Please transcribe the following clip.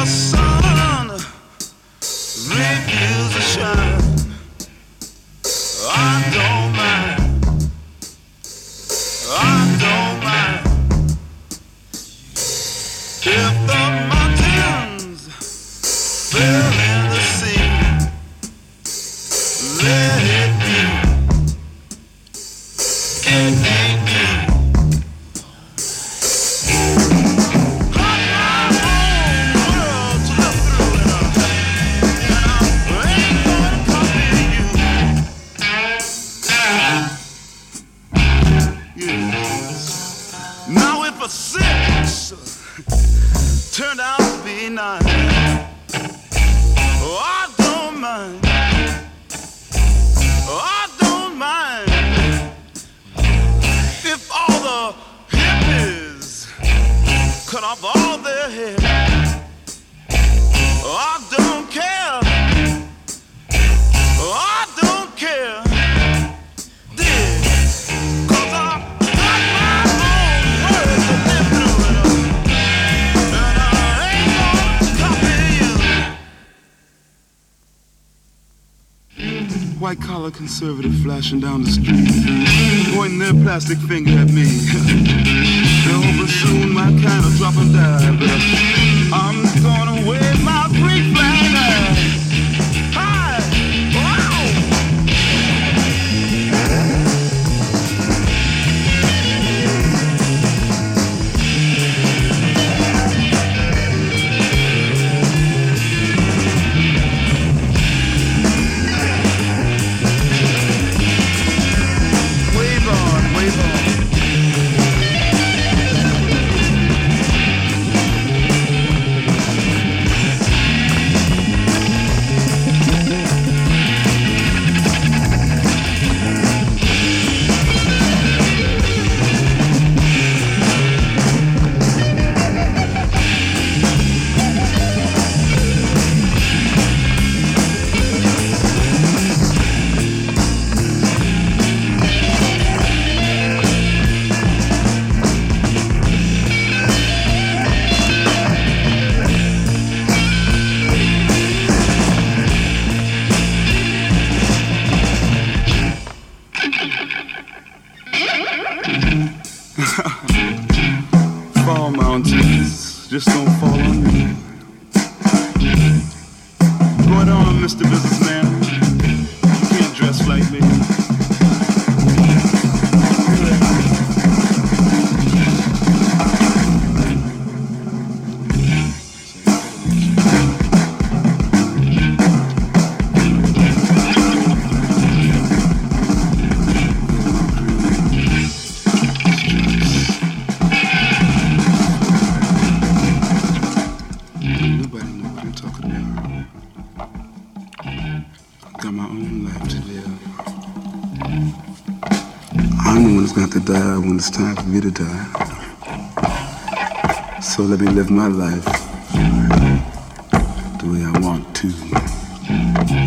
sun refuses to shine, I don't mind. I don't mind if the mountains fill in the sea. Let it be. It ain't me. Six turned out to be 9. Oh, I don't mind. Oh, I don't mind if all the hippies cut off all their hair. Oh, I don't care. Oh, I don't care. White-collar conservative flashing down the street, pointing their plastic finger at me. They're hoping soon my kind will drop and die, but I'm gonna wave my free flag high. Wow! Fall mountains just don't fall on me. Going on, Mr. Businessman. You can't dress like me. Die when it's time for me to die. So let me live my life the way I want to.